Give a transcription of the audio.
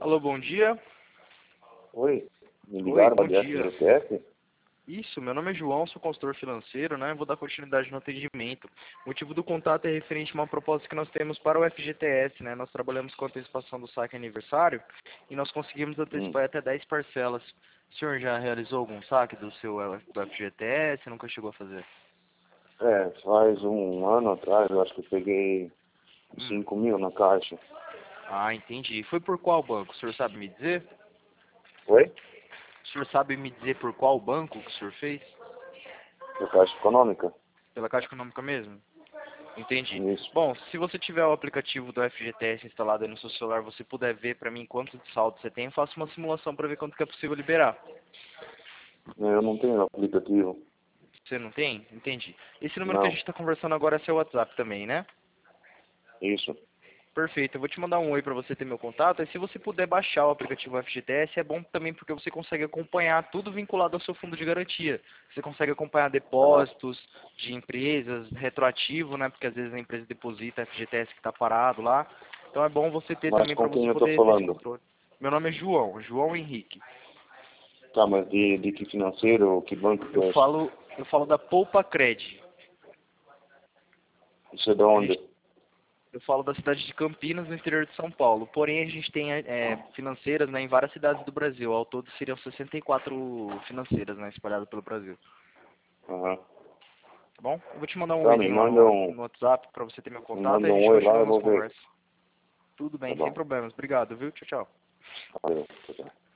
Alô, bom dia. Oi, me Oi, ligaram bom da dia. FGTS? Isso, meu nome é João, sou consultor financeiro, né? Vou dar continuidade no atendimento. O motivo do contato é referente a uma proposta que nós temos para o FGTS, né? Nós trabalhamos com antecipação do saque aniversário e nós conseguimos antecipar até 10 parcelas. O senhor já realizou algum saque do FGTS? Nunca chegou a fazer? Faz um ano atrás, eu acho que eu peguei 5 mil na caixa. Ah, entendi. Foi por qual banco? O senhor sabe me dizer? Oi? O senhor sabe me dizer por qual banco que o senhor fez? Da Caixa Econômica? Pela Caixa Econômica mesmo? Entendi. Isso. Bom, se você tiver o aplicativo do FGTS instalado aí no seu celular, você puder ver para mim quanto de saldo você tem, eu faço uma simulação para ver quanto que é possível liberar. Eu não tenho aplicativo. Você não tem? Entendi. Esse número que a Não. gente está conversando agora é seu WhatsApp também, né? Isso. Perfeito. Eu vou te mandar um oi para você ter meu contato. E se você puder baixar o aplicativo FGTS, é bom também porque você consegue acompanhar tudo vinculado ao seu fundo de garantia. Você consegue acompanhar Tá. depósitos de empresas, retroativo, né? Porque às vezes a empresa deposita FGTS que está parado lá. Então é bom você ter Mas também para com você quem eu tô poder ter esse falando? controle. Meu nome é João, João Henrique. Tá, mas de que financeiro, que banco que Eu é esse? falo, eu falo da Poupa Cred. Isso é de A gente onde? Eu falo da cidade de Campinas, no interior de São Paulo. Porém, a gente tem financeiras, né, em várias cidades do Brasil. Ao todo seriam 64 financeiras, né, espalhadas pelo Brasil. Aham. Tá bom? Eu vou te mandar um Tá, oizinho lá no WhatsApp para você ter meu me contato e manda a um gente oi lá, continua a eu nossa vou ver. conversa. Tudo Tá bem, sem bom. problemas. Obrigado, viu? Tchau, tchau. Valeu. Tchau, tchau.